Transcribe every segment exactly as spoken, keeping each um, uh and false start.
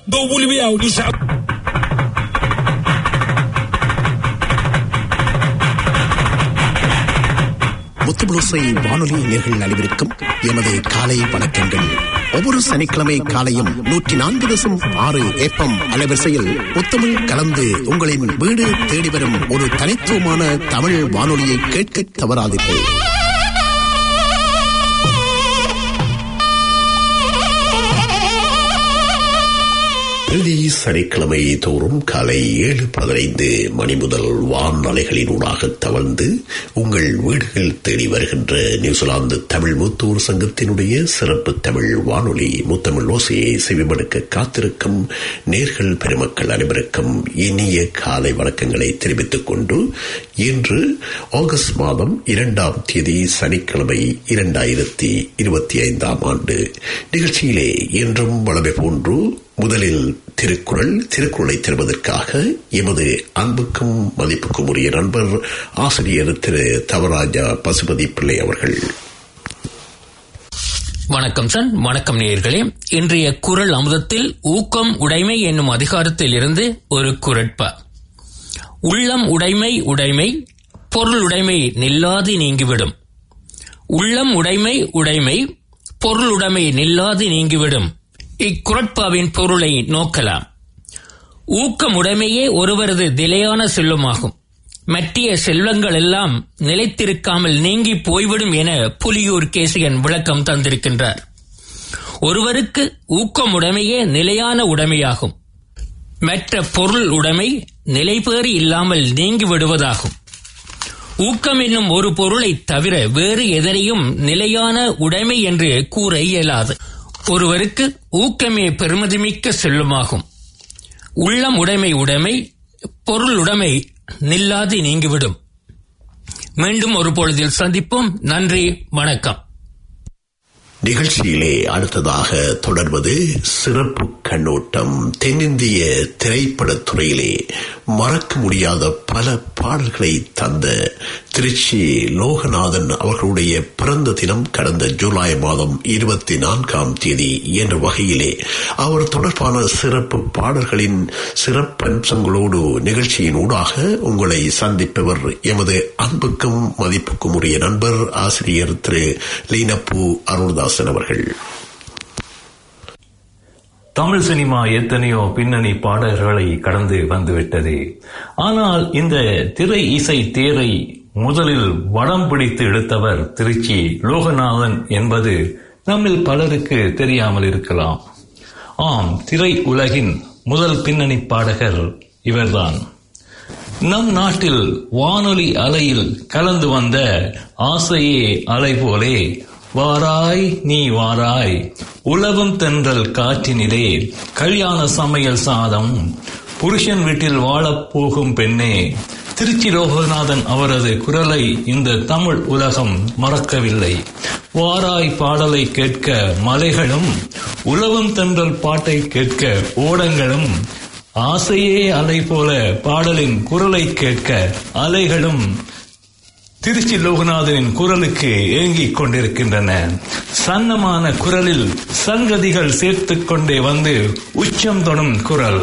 Don't bully me out. You shout. முத்துபுளோசை வானொலி நேயர்கள் அனைவருக்கும் எமது காலை வணக்கங்கள். ஒவ்வொரு சனிக்கிழமை காலையும் நூற்றி நான்கு தசம் ஆறு ஏப்பம் அலைவரிசையில் முத்தமிழ் கலந்து உங்களின் வீடு தேடி வரும் ஒரு தனித்துவமான தமிழ் வானொலியை கேட்க தவறாதீர்கள். பிரதி சனிக்கிழமை தோறும் காலை ஏழு பதினைந்து மணி முதல் வான் அலைகளினூடாக தவழ்ந்து உங்கள் வீடுகள் தேடி வருகின்ற நியூசிலாந்து தமிழ் மூத்தோர் சங்கத்தினுடைய சிறப்பு தமிழ் வானொலி முத்தமிழ் ஓசையை செவிமடுக்க காத்திருக்கும் நேர்கள் பெருமக்கள் அனைவருக்கும் இனிய காலை வணக்கங்களை தெரிவித்துக் கொண்டு இன்று ஆகஸ்ட் மாதம் இரண்டாம் தேதி சனிக்கிழமை இரண்டாயிரத்தி இருபத்தி ஐந்தாம் ஆண்டு நிகழ்ச்சியிலே இன்றும் வளமை போன்று முதலில் திருக்குறள் திருக்குறளை தருவதற்காக எமது அன்புக்கும் மதிப்புக்கும் உரிய நண்பர் ஆசிரியர் திரு தவராஜா பசுபதி பிள்ளை அவர்கள். வணக்கம் சார். வணக்கம் நேயர்களே. இன்றைய குறள் அமுதத்தில் ஊக்கம் உடைமை என்னும் அதிகாரத்தில் இருந்து ஒரு குறட்பா. உள்ளம் உடைமை உடைமை பொருள் உடைமை நில்லாது நீங்கிவிடும். உள்ளம் உடைமை உடைமை பொருள் உடைமை நில்லாது நீங்கிவிடும். இக்குறட்பாவின் பொருளை நோக்கலாம். ஊக்கமுடைமையே ஒருவரது நிலையான செல்வமாகும். மற்றிய செல்வங்கள் எல்லாம் நிலைத்திருக்காமல் நீங்கி போய்விடும் என புலியூர் கேசிகன் விளக்கம் தந்திருக்கின்றார். ஒருவருக்கு ஊக்கமுடைமையே நிலையான உடைமையாகும். மற்ற பொருள் உடைமை நிலைபேறி இல்லாமல் நீங்கி விடுவதாகும். ஊக்கம் என்னும் ஒரு பொருளை தவிர வேறு எதனையும் நிலையான உடைமை என்று கூற இயலாது. ஒருவருக்கு ஊக்கமே பெருமதிமிக்க செல்வமாகும். உள்ளம் உடைமை உடைமை பொருள் உடைமை நில்லாது நீங்கிவிடும். மீண்டும் ஒரு பொழுதில் சந்திப்போம். நன்றி, வணக்கம். நிகழ்ச்சியிலே அடுத்ததாக தொடர்வது சிறப்பு கண்ணோட்டம். தென்னிந்திய திரைப்படத்துறையிலே மறக்க முடியாத பல பாடல்களை தந்த திருச்சி லோகநாதன் அவர்களுடைய பிறந்த தினம் கடந்த ஜூலை மாதம் இருபத்தி நான்காம் தேதி என்ற வகையிலே அவர் தொடர்பான சிறப்பு பாடல்களின் சிறப்பம்சங்களோடு நிகழ்ச்சியின் ஊடாக உங்களை சந்திப்பவர் எமது அன்புக்கும் மதிப்புக்கும் உரிய நண்பர் ஆசிரியர் திரு லீனப்பூ அருள்தாசன் அவர்கள். தமிழ் சினிமா எத்தனையோ பின்னணி பாடல்களை கடந்து வந்துவிட்டது. ஆனால் இந்த திரை இசை தேரை முதலில் வடம் பிடித்து எடுத்தவர் திருச்சி லோகநாதன் என்பது நம்மில் பலருக்கு தெரியாமல் இருக்கலாம். ஆம், திரை உலகின் முதல் பின்னணி பாடகர் இவர்தான். நம் நாட்டில் வானொலி அலையில் கலந்து வந்த ஆசையே அலை போலே வாராய் நீ வாராய் உலகம் தென்றல் காற்றினிலே கல்யாண சமையல் சாதம் புருஷன் வீட்டில் வாழப்போகும் பெண்ணே. திருச்சி லோகநாதன் அவரது குரலை இந்த தமிழ் உலகம் மறக்கவில்லை. வாராய் பாடலை கேட்க மலைகளும் உலகம் தென்றல் பாட்டை கேட்க ஓடங்களும் ஆசையே அலை போல பாடலின் குரலை கேட்க அலைகளும் திருச்சி லோகநாதனின் குரலுக்கு ஏங்கிக் கொண்டிருக்கின்றன. சன்னமான குரலில் சங்கதிகள் சேர்த்துக் கொண்டே வந்து உச்சம் தொடும் குரல்.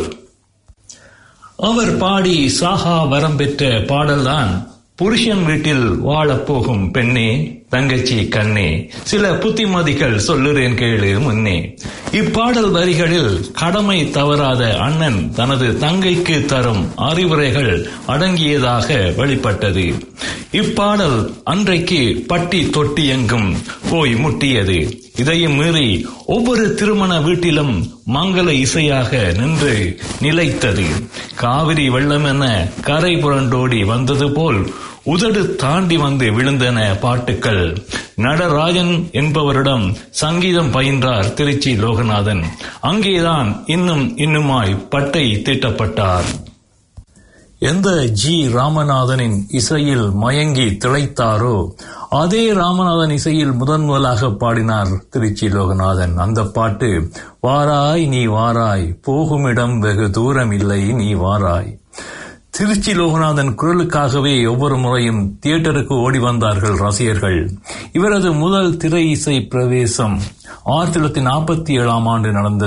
அவர் பாடி சாகா வரம் பெற்ற பாடல்தான் புருஷன் வீட்டில் வாழப்போகும் பெண்ணே தங்கச்சி கண்ணே சில புத்திமதிகள் சொல்லுறேன் கேளு முன்னே. இப்பாடல் வரிகளில் கடமை தவறாத அண்ணன் தனது தங்கைக்கு தரும் அறிவுரைகள் அடங்கியதாக வெளிப்பட்டது. இப்பாடல் அன்றைக்கு பட்டி தொட்டி எங்கும் போய் முட்டியது. இதையும் மீறி ஒவ்வொரு திருமண வீட்டிலும் மங்கள இசையாக நின்று நிலைத்தது. காவிரி வெள்ளம் என கரை புரண்டோடி வந்தது போல் உதடு தாண்டி வந்து விழுந்தன பாட்டுக்கள். நடராஜன் என்பவரிடம் சங்கீதம் பயின்றார் திருச்சி லோகநாதன். அங்கேதான் இன்னும் இன்னுமாய் பட்டை தீட்டப்பட்டார். எந்த ஜி ராமநாதனின் இசையில் மயங்கி திளைத்தாரோ அதே ராமநாதன் இசையில் முதன் முதலாக பாடினார் திருச்சி லோகநாதன். அந்த பாட்டு வாராய் நீ வாராய் போகுமிடம் வெகு தூரம் இல்லை நீ வாராய். திருச்சி லோகநாதன் குரலுக்காகவே ஒவ்வொரு முறையும் தியேட்டருக்கு ஓடி வந்தார்கள் ரசிகர்கள். இவரது முதல் திரை இசை பிரவேசம் ஆயிரத்தி தொள்ளாயிரத்தி நாற்பத்தி ஏழாம் ஆண்டு நடந்தது.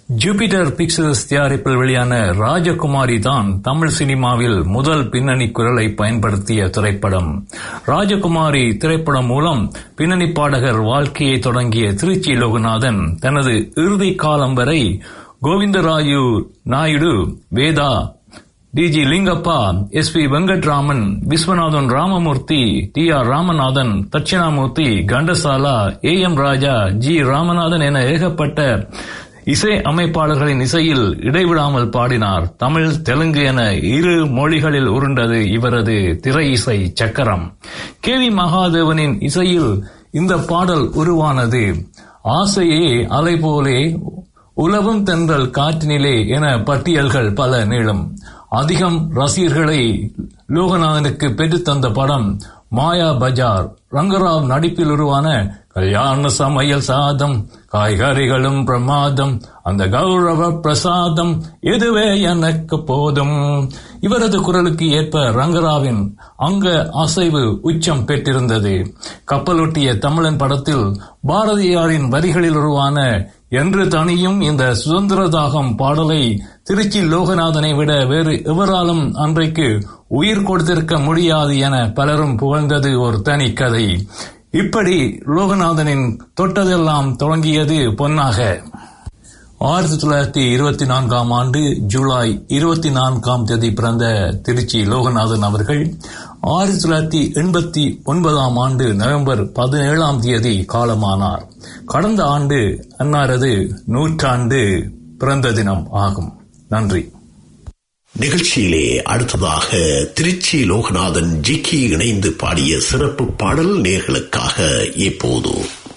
ஜூபிட்டர் பிக்சர்ஸ் தயாரிப்பில் வெளியான ராஜகுமாரி தான் தமிழ் சினிமாவில் முதல் பின்னணி குரலை பயன்படுத்திய திரைப்படம். ராஜகுமாரி திரைப்படம் மூலம் பின்னணி பாடகர் வாழ்க்கையை தொடங்கிய திருச்சி லோகநாதன் தனது இறுதி காலம் வரை Govindarayu Naidu, Veda, T G Lingappa, S P Venkataraman, Viswanathan Ramamoorthy, T R Ramanathan, Dakshinamoorthy, Ghantasala, A M Raja, G Ramanathan என ஏகப்பட்ட இசை அமைப்பாளர்களின் இசையில் இடைவிடாமல் பாடினார். தமிழ், தெலுங்கு என இரு மொழிகளில் உருண்டது இவரது திரை இசை சக்கரம். கே வி மகாதேவனின் இசையில் இந்த பாடல் உருவானது. ஆசையே அலை போலே, உலவும் தென்றல் காற்றினிலே என பட்டியல்கள் பல நீளும். அதிகம் ரசிகர்களை லோகநாதனுக்கு பெற்றுத்தந்த படம் மாயா பஜார். ரங்கராவ் நடிப்பில் உருவான கல்யாண சமையல் சாதம், காய்கறிகளும் பிரமாதம், அந்த கௌரவ பிரசாதம் எதுவே எனக்கு போதும். இவரது குரலுக்கு ஏற்ப ரங்கராவின் அங்க அசைவு உச்சம் பெற்றிருந்தது. கப்பலொட்டிய தமிழன் படத்தில் பாரதியாரின் வரிகளில் உருவான என்று தனியும் இந்த சுதந்திர தாகம் பாடலை திருச்சி லோகநாதனை விட வேறு எவராலும் அன்றைக்கு உயிர் கொடுத்திருக்க முடியாது என பலரும் புகழ்ந்தது ஒரு தனி கதை. இப்படி லோகநாதனின் தொட்டதெல்லாம் தொடங்கியது பொன்னாக. ஆயிரத்தி தொள்ளாயிரத்தி இருபத்தி நான்காம் ஆண்டு ஜூலை இருபத்தி நான்காம் தேதி பிறந்த திருச்சி லோகநாதன் அவர்கள் ஆயிரத்தி தொள்ளாயிரத்தி எண்பத்தி ஒன்பதாம் ஆண்டு நவம்பர் பதினேழாம் தேதி காலமானார். கடந்த ஆண்டு அன்னாரது நூற்றாண்டு பிறந்த தினம் ஆகும். நன்றி. நிகழ்ச்சியிலே அடுத்ததாக திருச்சி லோகநாதன் ஜிக்கி இணைந்து பாடிய சிறப்பு பாடல் நேர்களுக்காக இப்போது.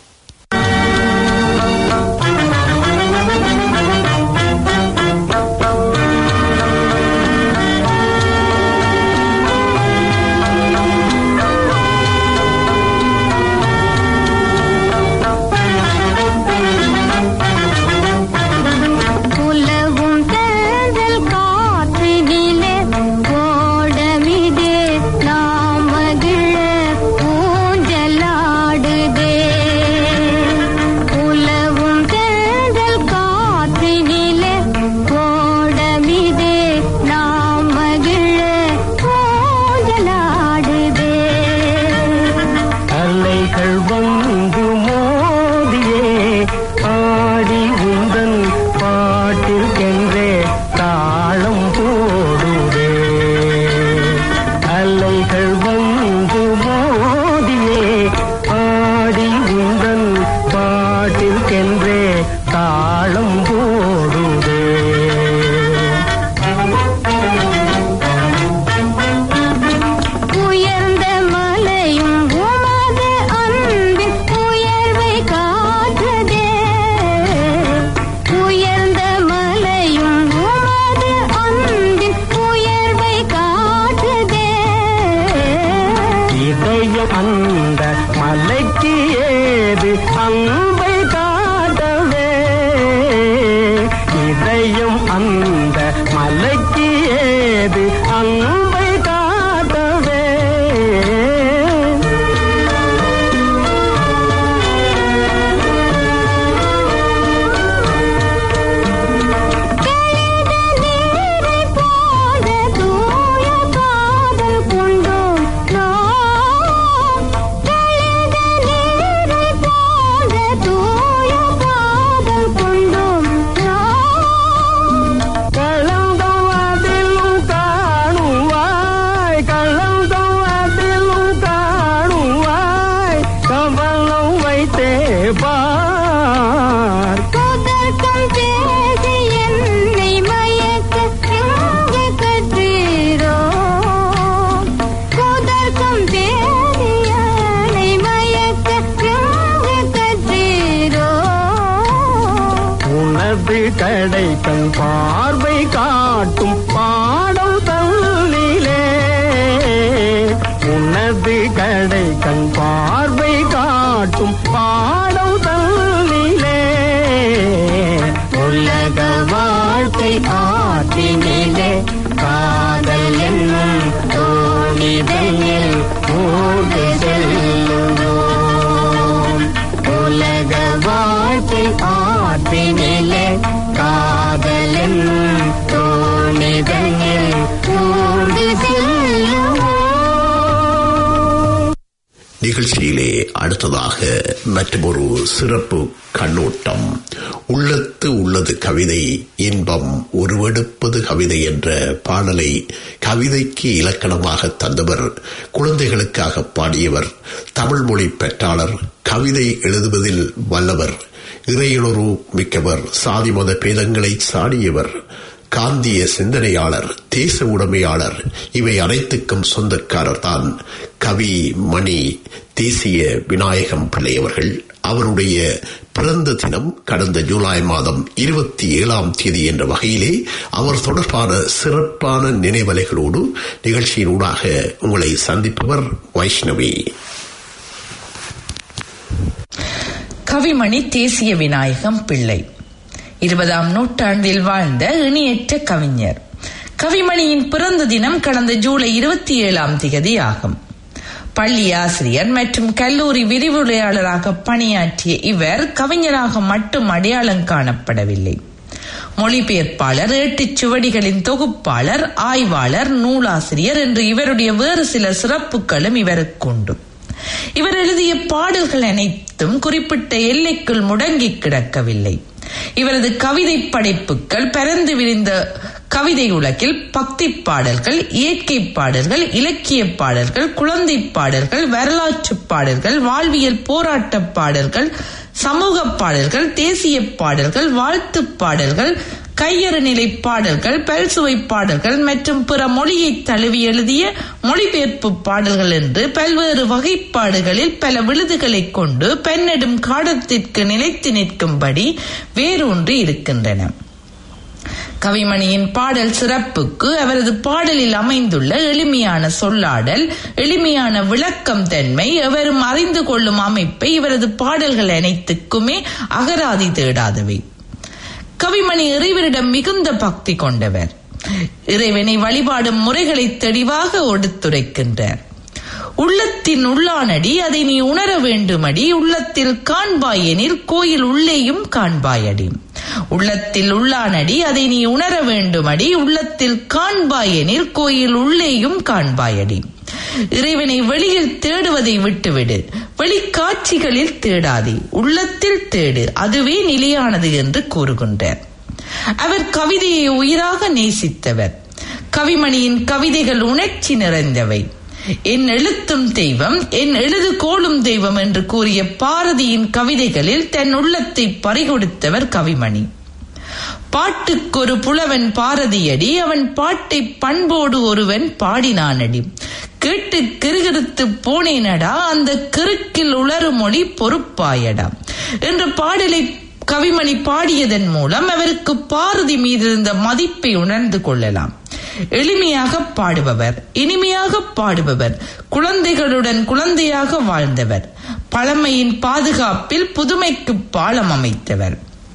கடைக்கண் பார்வை காட்டும் பாடல் தன்னிலே, உனது கடைக்கண் பார்வை காட்டும் பாடல் தன்னிலே, உலக வாழ்க்கை ஆற்றினிலே காதல் என்னும் தோணிதனில் ஊர்ந்து செல்லுவோம். உலக வாழ்க்கை ஆற்றினிலே கா தோணிதனில் ஊர்ந்து செல்லுவோம். நிகழ்ச்சியிலே அடுத்ததாக மற்றொரு சிறப்பு கண்ணோட்டம். உள்ளத்து உள்ளது கவிதை இன்பம் உருவெடுப்பது கவிதை என்ற பாடலை கவிதைக்கு இலக்கணமாக தந்தவர், குழந்தைகளுக்காக பாடியவர், தமிழ் மொழி பெற்றாளர், கவிதை எழுதுவதில் வல்லவர், இறையுணர்வு மிக்கவர், சாதி மத பேதங்களை சாடியவர், காந்திய சிந்தனையாளர், தேச உடைமையாளர், இவை அனைத்துக்கும் சொந்தக்காரர் தான் கவி மணி தேசிய விநாயகம் பிள்ளை அவர்கள். அவருடைய பிறந்த தினம் கடந்த ஜூலை மாதம் இருபத்தி ஏழாம் தேதி என்ற வகையிலே அவர் தொடர்பான சிறப்பான நினைவலைகளோடு நிகழ்ச்சியினூடாக உங்களை சந்திப்பவர் வைஷ்ணவி. கவிமணி தேசிய விநாயகம் பிள்ளை இருபதாம் நூற்றாண்டில் வாழ்ந்த இணையற்ற கவிஞர். கவிமணியின் பிறந்த தினம் கடந்த ஜூலை இருபத்தி ஏழாம் தேதி ஆகும். பள்ளி ஆசிரியர் மற்றும் கல்லூரி விரிவுரையாளராக பணியாற்றிய இவர் கவிஞராக மட்டும் அடையாளம் காணப்படவில்லை. மொழிபெயர்ப்பாளர், ஏட்டுச் சுவடிகளின் தொகுப்பாளர், ஆய்வாளர், நூலாசிரியர் என்று இவருடைய வேறு சில சிறப்புகளும் இவருக்கு உண்டு. இவர் எழுதிய பாடல்கள் அனைத்தும் குறிப்பிட்ட எல்லைக்குள் முடங்கி கிடக்கவில்லை. இவரது கவிதை படைப்புகள் பரந்து விரிந்த கவிதை உலகில் பக்தி பாடல்கள், இயற்கை பாடல்கள், இலக்கிய பாடல்கள், குழந்தை பாடல்கள், வரலாற்று பாடல்கள், வாழ்வியல் போராட்ட பாடல்கள், சமூக பாடல்கள், தேசிய பாடல்கள், வாழ்த்து பாடல்கள், கையறுநிலை பாடல்கள், பல்சுவை பாடல்கள் மற்றும் பிற மொழியை தழுவி எழுதிய மொழிபெயர்ப்பு பாடல்கள் என்று பல்வேறு வகைப்பாடுகளில் பல விழுதுகளை கொண்டு பெண்ணெடும் காலத்திற்கு நிலைத்து நிற்கும்படி வேரூன்றி இருக்கின்றன. கவிமணியின் பாடல் சிறப்புக்கு அவரது பாடலில் அமைந்துள்ள எளிமையான சொல்லாடல், எளிமையான விளக்கம் தன்மை, எவரும் அறிந்து கொள்ளும் அமைப்பை இவரது பாடல்கள் அனைத்துக்குமே அகராதி தேடாதவை. கவிமணி இறைவனிடம் மிகுந்த பக்தி கொண்டவர். இறைவனை வழிபாடும் முறைகளை தெளிவாக எடுத்துரைக்கின்றார். உள்ளத்தின் உள்ளானடி அதை நீ உணர வேண்டுமடி, உள்ளத்தில் காண்பாயெனில் கோயில் உள்ளேயும் காண்பாயடி. உள்ளத்தில் உள்ளானடி அதை நீ உணர வேண்டுமடி, உள்ளத்தில் காண்பாயெனில் கோயில் உள்ளேயும் காண்பாயடி. இறைவனை வெளியில் தேடுவதை விட்டுவிடு, வெளிக்காட்சிகளில் தேடாதே, உள்ளத்தில் தேடு, அதுவே நிலையானது என்று கூறுகின்றார். அவர் கவிதையை உயிராக நேசித்தவர். கவிமணியின் கவிதைகள் உணர்ச்சி நிறைந்தவை. என் எழுத்தும் தெய்வம், என் எழுதுகோளும் தெய்வம் என்று கூறிய பாரதியின் கவிதைகளில் தன் உள்ளத்தை பறிகொடுத்தவர் கவிமணி. பாட்டுக்கொரு புலவன் பாரதியடி, அவன் பாட்டை பண்போடு ஒருவன் பாடினானடி. கேட்டு கிறுகிறுத்து போனேனடா, அந்த கிறுக்கில் உளறு மொழி பொறுப்பாயடா என்ற பாடலை கவிமணி பாடியதன் மூலம் அவருக்கு பாரதி மீது இருந்த மதிப்பை உணர்ந்து கொள்ளலாம். எளிமையாக பாடுபவர், இனிமையாக பாடுபவர், குழந்தைகளுடன் குழந்தையாக வாழ்ந்தவர், பழமையின் பாதுகாப்பில் புதுமைக்கு பாலம் அமைத்தவர்.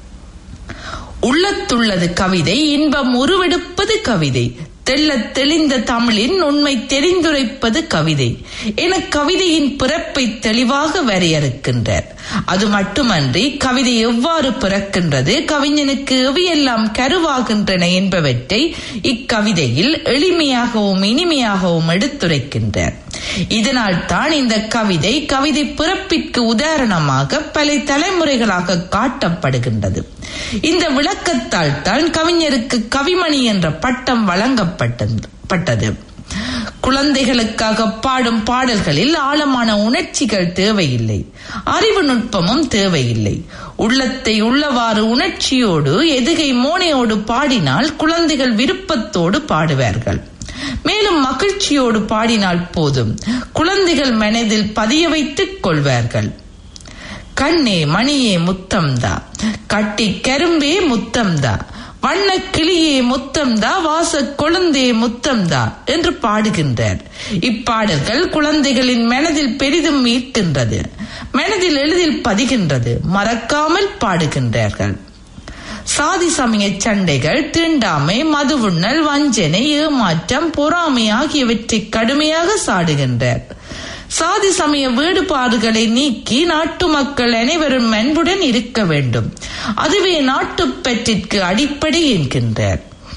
உள்ளத்துள்ளது கவிதை இன்பம் உருவெடுப்பது கவிதை, தெள்ள தெளிந்த தமிழின் உண்மை தெரிந்துரைப்பது கவிதை என கவிதையின் பிறப்பை தெளிவாக வரையறுக்கின்றார். அது மட்டுமன்றி கவிதை எவ்வாறு பிறக்கின்றது, கவிஞனுக்கு எவையெல்லாம் கருவாகின்றன என்பவற்றை இக்கவிதையில் எளிமையாகவும் இனிமையாகவும் எடுத்துரைக்கின்றார். இதனால் தான் இந்த கவிதை கவிதை பிறப்பிற்கு உதாரணமாக பல தலைமுறைகளாக காட்டப்படுகின்றது. இந்த விளக்கத்தால் தான் கவிஞருக்கு கவிமணி என்ற பட்டம் வழங்கப்பட்டது. குழந்தைகளுக்காக பாடும் பாடல்களில் ஆழமான உணர்ச்சிகள் தேவையில்லை, அறிவு நுட்பமும் தேவையில்லை. உள்ளத்தை உள்ளவாறு உணர்ச்சியோடு எதுகை மோனையோடு பாடினால் குழந்தைகள் விருப்பத்தோடு பாடுவார்கள். மேலும் மகிழ்ச்சியோடு பாடினால் போதும், குழந்தைகள் மனதில் பதிய வைத்துக் கொள்வார்கள். கண்ணே மணியே முத்தம்தா, கட்டி கரும்பே முத்தம்தா, வண்ண கிளியே முத்தம்தா, வாச கொழுந்தே முத்தம்தா என்று பாடுகின்றார். இப்பாடல்கள் குழந்தைகளின் மனதில் பெரிதும் ஈர்க்கின்றது, மனதில் எளிதில் பதிகின்றது, மறக்காமல் பாடுகின்றார்கள். சாதி சமய சண்டைகள், தீண்டாமை, மதுவுண்ணல், வஞ்சனை, ஏமாற்றம், பொறாமை ஆகியவற்றை கடுமையாக சாடுகின்றார். சாதி சமய வேறுபாடுகளை நீக்கி நாட்டு மக்கள் அனைவரும் அன்புடன் இருக்க வேண்டும், அதுவே நாட்டுப்பற்றிற்கு அடிப்படை என்கின்றார்.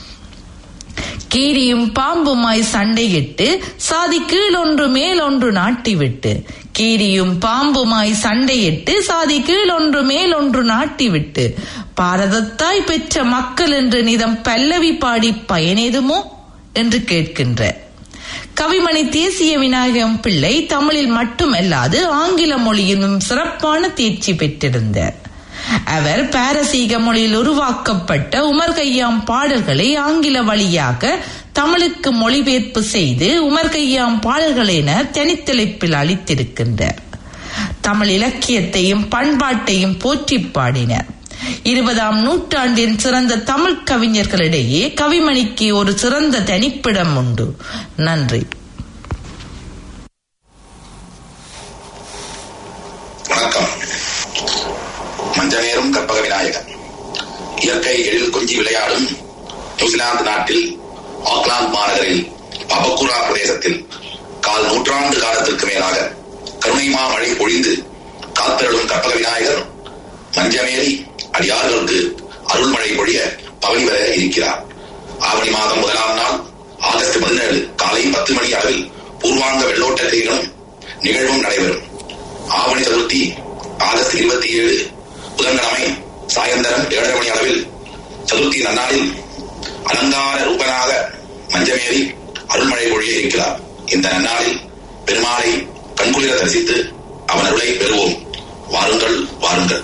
கீரியும் பாம்புமாய் சண்டையிட்டு சாதி கீழ் ஒன்று மேல் ஒன்று நாட்டிவிட்டு கீரியும் பாம்புமாய் சண்டையிட்டு சாதி கீழ் ஒன்று மேல் ஒன்று நாட்டிவிட்டு பாரதத்தாய் பெற்ற மக்கள் என்று நிதம் பல்லவி பாடி பயனேதுமோ என்று கேட்கின்ற கவிமணி தேசிய விநாயகம் பிள்ளை தமிழில் மட்டுமல்லாது ஆங்கில மொழியிலும் சிறப்பான தேர்ச்சி பெற்றிருந்தார். அவர் பாரசீக மொழியில் உருவாக்கப்பட்ட உமர் கய்யாம் பாடல்களை ஆங்கில வழியாக தமிழுக்கு மொழிபெயர்ப்பு செய்து உமர் கய்யாம் பாடல்கள் என தனித்தலைப்பில் அளித்திருக்கின்றார். தமிழ் இலக்கியத்தையும் பண்பாட்டையும் போற்றி பாடினார். இருபதாம் நூற்றாண்டின் சிறந்த தமிழ் கவிஞர்களிடையே கவிமணிக்கு ஒரு சிறந்த தனிப்பிடம் உண்டு. நன்றி. வணக்கம். மஞ்சநேரும் கற்பக விநாயகர். இயற்கை எழில் கொஞ்சி விளையாடும் நியூசிலாந்து நாட்டில் ஆக்லாந்து மாநகரில் பபக்குரா பிரதேசத்தில் கால் நூற்றாண்டு காலத்திற்கு மேலாக கருணைமா மழை பொழிந்து காத்திரளும் கற்பக விநாயகர் மஞ்சமேறி அடியார்களுக்கு அருள்மழை பொழிய பவனி வர இருக்கிறார். ஆவணி மாதம் முதலாம் நாள் ஆகஸ்ட் பதினேழு காலை பத்து மணி அளவில் பூர்வாங்க வெள்ளோட்ட கிரிகளும் நிகழ்வும் நடைபெறும். ஆவணி சதுர்த்தி ஆகஸ்ட் இருபத்தி ஏழு புதன்கிழமை சாயந்தரம் ஏழரை மணி அளவில் சதுர்த்தி நன்னாளில் அலங்கார ரூபனாக மஞ்சமேறி அருள்மழை பொழிய இருக்கிறார். இந்த நன்னாளில் பெருமாளை கண்குளிர தரிசித்து அவன் அருளை பெறுவோம். வாருங்கள் வாருங்கள்.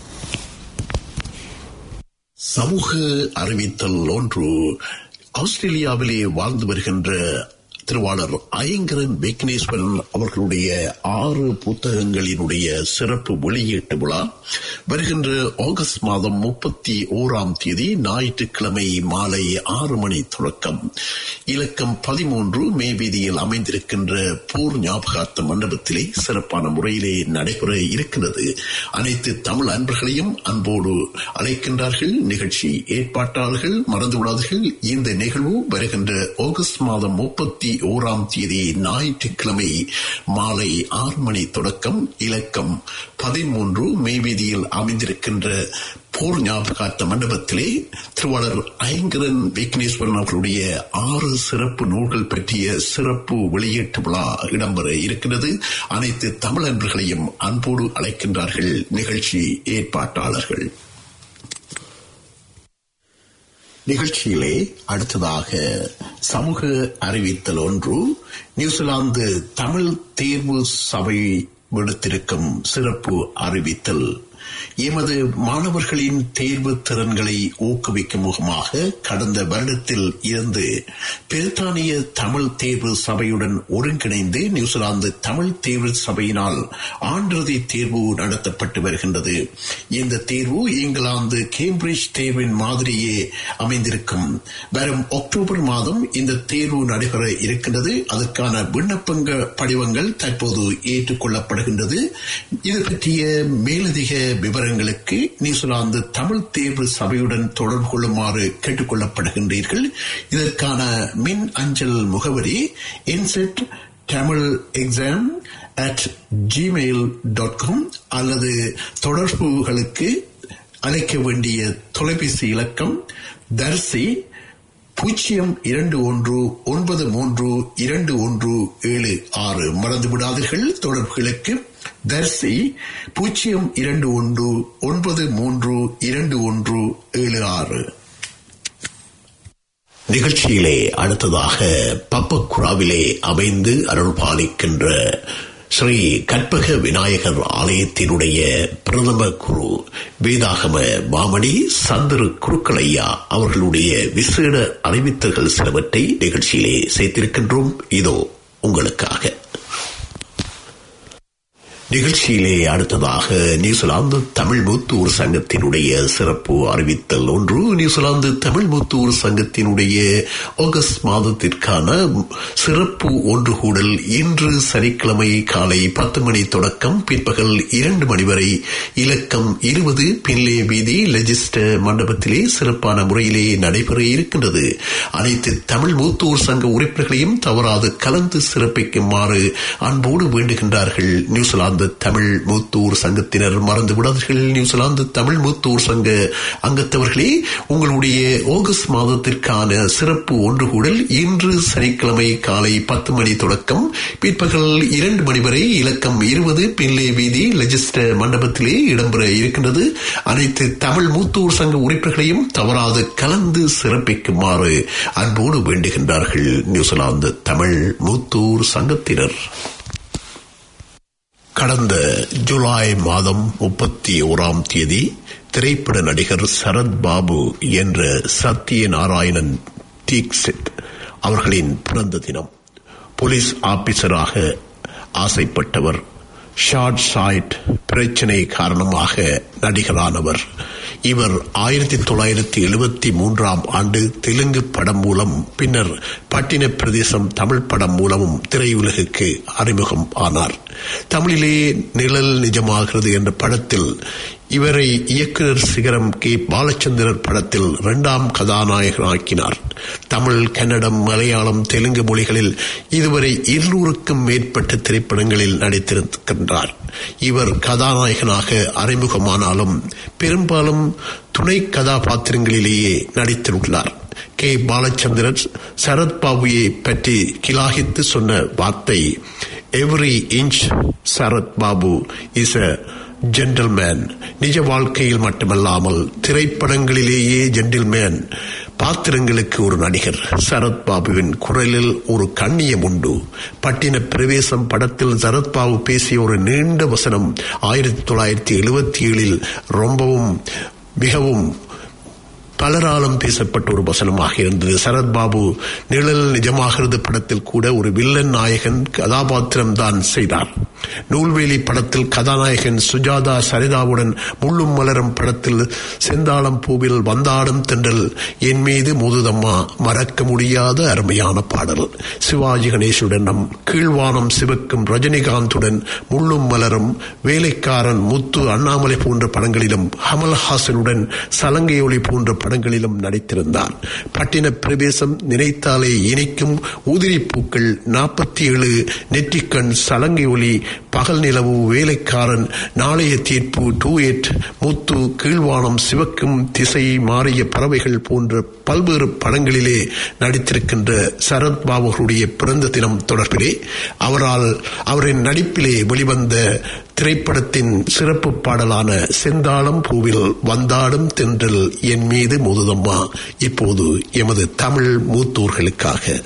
சமூக அறிவித்தல் ஒன்று. ஆஸ்திரேலியாவிலே வாழ்ந்து வருகின்ற திருவாளர் ஐங்கரன் விக்னேஸ்வரன் அவர்களுடைய ஆறு புத்தகங்களினுடைய சிறப்பு வெளியீட்டு விழா வருகின்ற ஆகஸ்ட் மாதம் முப்பத்தி ஓராம் தேதி ஞாயிற்றுக்கிழமை மாலை ஆறு மணி தொடக்கம் இலக்கம் பதிமூன்று மே வீதியில் அமைந்திருக்கின்ற போர் ஞாபகார்த்த மண்டபத்திலே சிறப்பான முறையிலே நடைபெற இருக்கிறது. அனைத்து தமிழ் அன்பர்களையும் அன்போடு அழைக்கின்றார்கள் நிகழ்ச்சி ஏற்பாட்டாளர்கள். மறந்துவிடாதீர்கள், இந்த நிகழ்வு வருகின்ற ஆகஸ்ட் மாதம் முப்பத்தி ஓராம் தேதி ஞாயிற்றுக்கிழமை மாலை ஆறு மணி தொடக்கம் இலக்கம் பதிமூன்று மே வீதியில் அமைந்திருக்கின்ற போர் ஞாபகார்த்த மண்டபத்திலே திருவாளர் ஐங்கரன் விக்னேஸ்வரன் அவர்களுடைய ஆறு சிறப்பு நூல்கள் பற்றிய சிறப்பு வெளியீட்டு விழா இடம்பெற இருக்கிறது. அனைத்து தமிழ் அன்பர்களையும் அன்போடு அழைக்கின்றார்கள் நிகழ்ச்சி ஏற்பாட்டாளர்கள். நிகழ்ச்சியிலே அடுத்ததாக சமூக அறிவித்தல் ஒன்று. நியூசிலாந்து தமிழ் தேர்வு சபை விடுத்திருக்கும் சிறப்பு அறிவித்தல். எமது மாணவர்களின் தேர்வு திறன்களை ஊக்குவிக்கும் முகமாக கடந்த வருடத்தில் இருந்து பிரித்தானிய தமிழ் தேர்வு சபையுடன் ஒருங்கிணைந்து நியூசிலாந்து தமிழ் தேர்வு சபையினால் ஆண்டிறுதி தேர்வு நடத்தப்பட்டு வருகின்றது. இந்த தேர்வு இங்கிலாந்து கேம்பிரிட்ஜ் தேர்வின் மாதிரியே அமைந்திருக்கும். வரும் அக்டோபர் மாதம் இந்த தேர்வு நடைபெற இருக்கின்றது. அதற்கான விண்ணப்பங்க படிவங்கள் தற்போது ஏற்றுக்கொள்ளப்படுகின்றது. இது பற்றிய மேலதிக விவரங்களுக்கு நியூசிலாந்து தமிழ் தேர்வு சபையுடன் தொடர்பு கொள்ளுமாறு கேட்டுக் கொள்ளப்படுகின்றீர்கள். இதற்கான மின் அஞ்சல் முகவரி inset Tamil exam at Gmail dot com அல்லது தொடர்புகளுக்கு அழைக்க வேண்டிய தொலைபேசி இலக்கம் தர்சி பூஜ்ஜியம் இரண்டு ஒன்று ஒன்பது மூன்று இரண்டு ஒன்று ஏழு ஆறு. மறந்து விடாதீர்கள், தொடர்புகளுக்கு தர்சி பூஜ்ஜியம் இரண்டு ஒன்று ஒன்பது மூன்று இரண்டு ஒன்று ஏழு ஆறு. நிகழ்ச்சியிலே அடுத்ததாக பப்பக்குராவிலே அமைந்து அருள் பாலிக்கின்ற ஸ்ரீ கற்பக விநாயகர் ஆலயத்தினுடைய பிரதம குரு வேதாகம மாமணி சந்திர குருக்களையா அவர்களுடைய விசேட அறிவித்தல்கள் சிலவற்றை நிகழ்ச்சியிலே சேர்த்திருக்கின்றோம். இதோ உங்களுக்காக. நிகழ்ச்சியிலே அடுத்ததாக நியூசிலாந்து தமிழ் மூத்தூர் சங்கத்தினுடைய சிறப்பு அறிவித்தல் ஒன்று. நியூசிலாந்து தமிழ் மூத்தூர் சங்கத்தினுடைய ஆகஸ்ட் மாதத்திற்கான சிறப்பு ஒன்று கூடல் இன்று சனிக்கிழமை காலை பத்து மணி தொடக்கம் பிற்பகல் இரண்டு மணி வரை இலக்கம் இருபது பின்லே வீதி லெஜிஸ்டர் மண்டபத்திலே சிறப்பான முறையிலே நடைபெற இருக்கின்றது. அனைத்து தமிழ் மூத்தூர் சங்க உறுப்பினர்களையும் தவறாது கலந்து சிறப்பிக்குமாறு அன்போடு வேண்டுகின்றார்கள் நியூசிலாந்து நியூசிலாந்து தமிழ் மூத்தூர் சங்கத்தினர் மறந்து விடாதீர்கள். நியூசிலாந்து தமிழ் மூத்தூர் சங்க அங்கத்தவர்களே, உங்களுடைய ஆகஸ்ட் மாதத்திற்கான சிறப்பு ஒன்று கூடல் இன்று சனிக்கிழமை காலை பத்து மணி தொடக்கம் பிற்பகல் இரண்டு மணி வரை இலக்கம் இருபது பின்லே வீதி லெஜிஸ்டர் மண்டபத்திலே இடம்பெற இருக்கின்றது. அனைத்து தமிழ் மூத்தூர் சங்க உறுப்பினர்களையும் தவறாது கலந்து சிறப்பிக்குமாறு அன்போடு வேண்டுகின்றார்கள் நியூசிலாந்து தமிழ் மூத்தூர் சங்கத்தினர். கடந்த ஜூலை மாதம் முப்பத்தி ஓராம் தேதி திரைப்பட நடிகர் சரத் பாபு என்ற சத்யநாராயணன் தீக்ஷித் அவர்களின் பிறந்த தினம். போலீஸ் ஆபீசராக ஆசைப்பட்டவர். ஷார்ட் சைட் பிரச்சினை காரணமாக நடிகரானவர். இவர் ஆயிரத்தி தொள்ளாயிரத்தி எழுபத்தி மூன்றாம் ஆண்டு தெலுங்கு படம் மூலம் பின்னர் பட்டின பிரதேசம் தமிழ் படம் மூலமும் திரையுலகுக்கு அறிமுகம் ஆனார். தமிழிலே நிழல் நிஜமாகிறது என்ற படத்தில் இவரை இயக்குனர் சிகரம் கே பாலச்சந்திரர் படத்தில் இரண்டாம் கதாநாயகனாக்கினார். தமிழ், கன்னடம், மலையாளம், தெலுங்கு மொழிகளில் இதுவரை இருநூறுக்கும் மேற்பட்ட திரைப்படங்களில் நடித்திருக்கின்றார். இவர் கதாநாயகனாக அறிமுகமானாலும் பெரும்பாலும் துணை கதாபாத்திரங்களிலேயே நடித்துள்ளார். கே பாலச்சந்திரன் சரத்பாபுவை பற்றி கிலாகித்து சொன்ன வார்த்தை, every inch Sarath Babu is a gentleman. நிஜ வாழ்க்கையில் மட்டுமல்லாமல் திரைப்படங்களிலேயே ஜென்டில்மேன். பாத்திரங்களுக்கு ஒரு நடிகர். சரத் பாபுவின் குரலில் ஒரு கண்ணியம் உண்டு. பட்டின பிரவேசம் படத்தில் சரத் பாபு பேசிய ஒரு நீண்ட வசனம் ஆயிரத்தி தொள்ளாயிரத்தி எழுபத்தி ஏழில் ரொம்பவும் மிகவும் பலராலும் பேசப்பட்ட ஒரு வசனமாக இருந்தது. சரத் பாபு நிழல் நிஜமாகிறது படத்தில் கூட ஒரு வில்லன் நாயகன் கதாபாத்திரம் தான் செய்தார். நூல்வேலி படத்தில் கதாநாயகன் சுஜாதா சரிதாவுடன் முள்ளும் மலரும் படத்தில் செந்தாளம் பூவில் வந்தாடும் தென்றல் என் மீது முதுதம்மா மறக்க முடியாத அருமையான பாடல். சிவாஜி கணேசுடன் நம் கீழ்வானம் சிவக்கும் ரஜினிகாந்துடன் முள்ளும் மலரும், வேலைக்காரன், முத்து, அண்ணாமலை போன்ற படங்களிலும் கமல்ஹாசனுடன் சலங்கையொலி போன்ற படங்களிலும் நடித்திருந்தார். பட்டின பிரவேசம், நினைத்தாலே இனிக்கும், உதிரி பூக்கள், நாற்பத்தி ஏழு, நெற்றிக்கண், சலங்கை ஒலி, பகல் நிலவு, வேலைக்காரன், நாளைய தீர்ப்பு, டூ எட், முத்து, கீழ்வானம் சிவக்கும், திசை மாறிய பறவைகள் போன்ற பல்வேறு படங்களிலே நடித்திருக்கின்ற சரத் பாபுடைய பிறந்த தினம் தொடர்பிலே அவரால் அவரின் நடிப்பிலே வெளிவந்த திரைப்படத்தின் சிறப்பு பாடலான செந்தாளம் பூவில் வந்தாடும் தென்றல் என் மீது முதுதம்மா இப்போது எமது தமிழ் மூத்தோர்களுக்காக.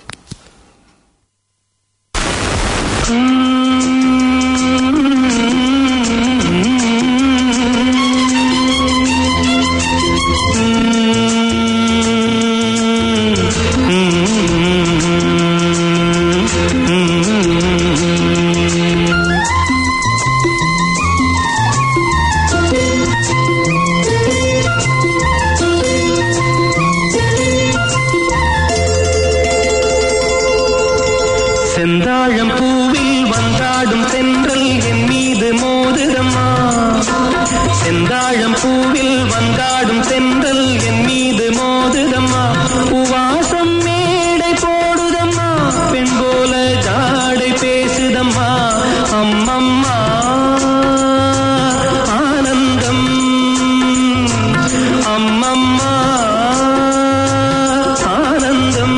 செந்தாழம் பூவில் வந்தாடும் தென்றல் என் மீது மோதுதம்மா, செந்தாழம் பூவில் வந்தாடும் தென்றல் என் மீது மோதுதம்மா, உவாசம் மேடை போடுதம்மா, பெண் போல ஜாடை பேசுதம்மா, அம்மம்மா ஆனந்தம், அம்மம்மா ஆனந்தம்.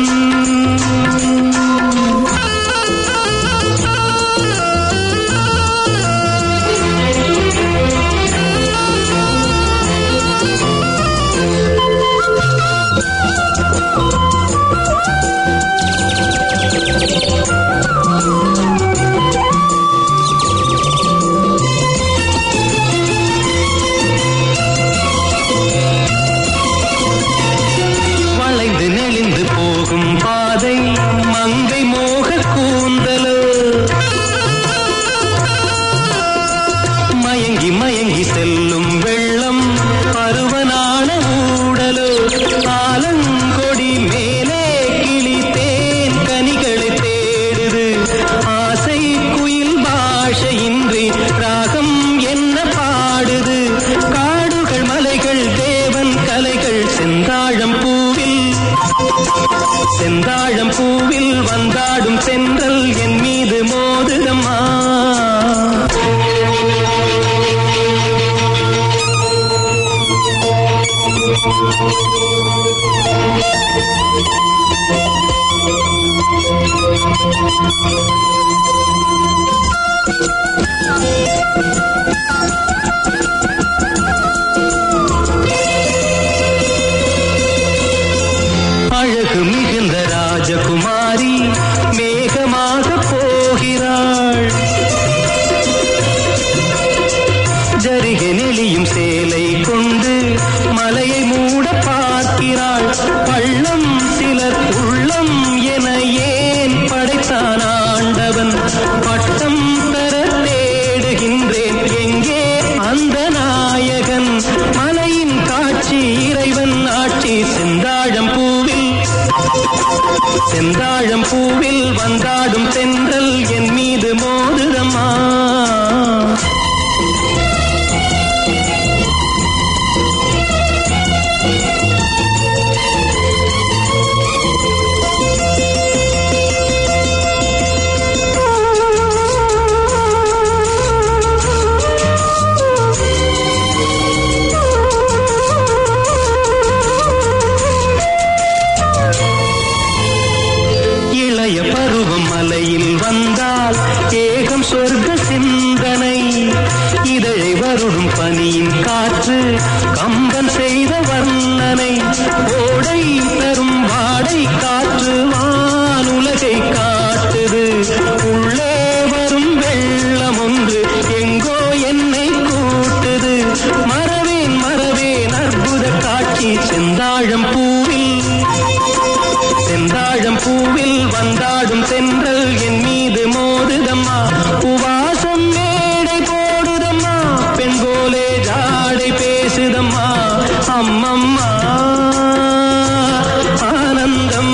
வளைந்து நெளிந்து போகும் பாதை மங்கை மோக கூந்தலோ, மயங்கி மயங்கி செல்லும் வெள்ளம் பருவனான ஊடலோ, ஆலங்கொடி மேலே கிளி தேன் கனிகளை தேடுது, ஆசை குயில் பாஷையின்றி ராகம் என்ன பாடுது, காடுகள் மலைகள் தேவன் கலைகள், செந்தாழம் பூவில் செந்தாழம் பூவில் வந்தாடும் சென்றல் என் மீது மோதுதம்மா. அழகு மிகுந்த ராஜகுமாரி மேகமாக போகிறாள். ஜரிகை நெளியும் சேலை கொண்டு மலையை மூட பார்க்கிறாள். பள்ளம் சிலர் உள்ளம் என ஏன் படைத்தான் ஆண்டவன்? பட்டம் பெற தேடுகின்றேன், எங்கே அந்த நாயகன்? மலையின் காட்சி இறைவன் ஆட்சி. செந்தாழம் பூவில் செந்தாழம் பூவில் வந்தாடும் தென்றல் என் மீது மோதுதம்மா. பருவம் மலையில் வந்தால் ஏகம் சொர்க்க சிந்தனை. இதழை வருடும் பனியின் காற்று கம்பன் செய்த வர்ணனை. ஓடை தரும் வாடை காற்று வானுலகை காட்டுது. உள்ளே வரும் வெள்ளம் ஒன்று எங்கோ என்னை கூட்டுது. மறவேன் மறவேன் அற்புத காட்சி. செந்தாழம் பூவில் செந்தாழம் பூவில் வந்தாடும் தென்றல் என் மீது மோதுதம்மா. உவாசம் மேடை போடுதம்மா, பெண் போலே ஜாடை பேசுதம்மா. அம்மம்மா ஆனந்தம்,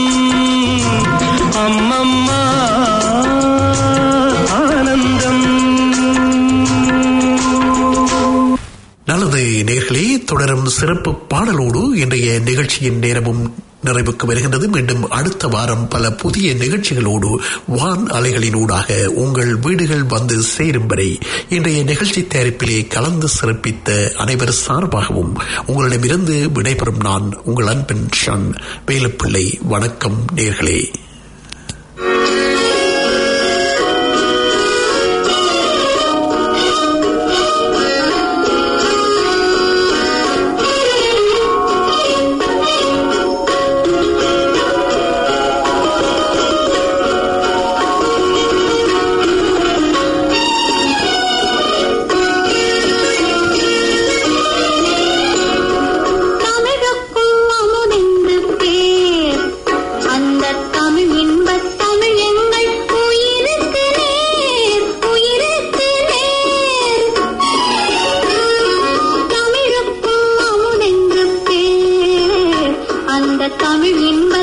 அம்மம்மா ஆனந்தம். நல்லது நேயர்களே, தொடரும் சிறப்பு பாடலோடு இன்றைய நிகழ்ச்சியின் நேரமும் நிறைவுக்கு வருகின்றது. மீண்டும் அடுத்த வாரம் பல புதிய நிகழ்ச்சிகளோடு வான் அலைகளினூடாக உங்கள் வீடுகள் வந்து சேரும் வரை இன்றைய நிகழ்ச்சி தயாரிப்பிலே கலந்து சிறப்பித்த அனைவர் சார்பாகவும் உங்களிடமிருந்து விடைபெறும் நான் உங்கள் அன்பின் ஷன் வேலுப்பிள்ளை. வணக்கம் நேயர்களே. தமிழின்